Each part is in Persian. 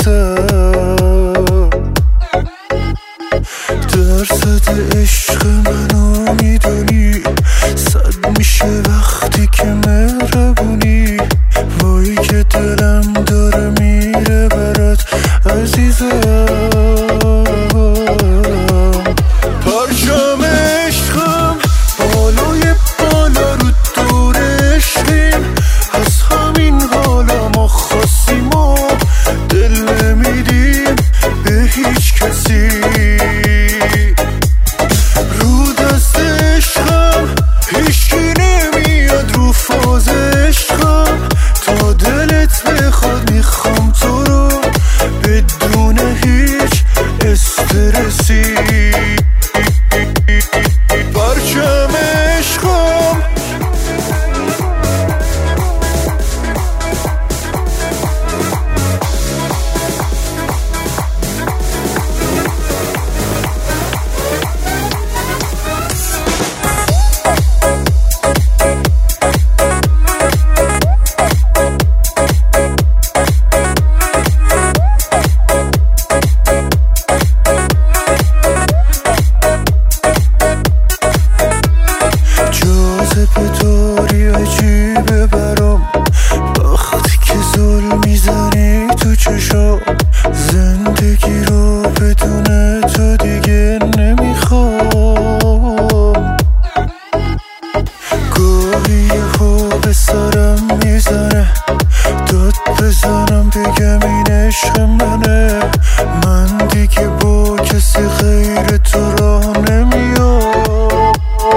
عزیزم. درصد عشق منو میدونی، صد میشه وقتی که مهربونی. وای که دلم داره میره برات عزیزم. پرچم عشقم بالای بالا رو دور عشقیم، از همین حالا ما خواستیم و دل نمیدیم به هیچ کسی. رو دست عشقم هیچی نمیاد، رو فاز عشقم تا دلت بخواد میخوام تو رو بدون هیچ استرسی. پرچم عشقم به طوری عجیبه برام وقتی که زل میزنی تو چشام. زندگی رو بدون تو دیگه نمیخوام. گاهی یهو به سرم میزنه، داد بزنم بگم این عشق منه. من دیگه با کسی غیر تو راه نمیام.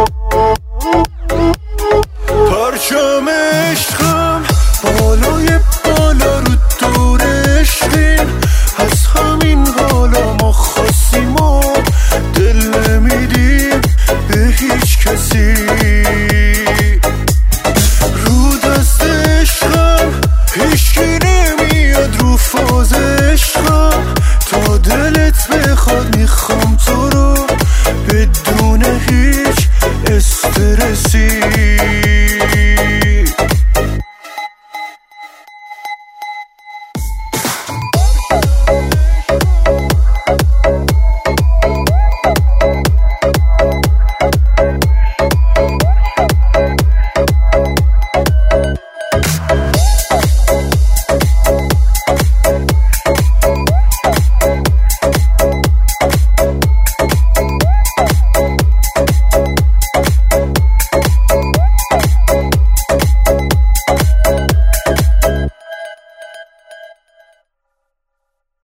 پرچم عشقم بالای بالا رو دور عشقیم، از همین حالا ما خواستیم و دل نمیدیم به هیچ کسی. رو دست عشقم هیچی نمیاد، رو فاز عشقم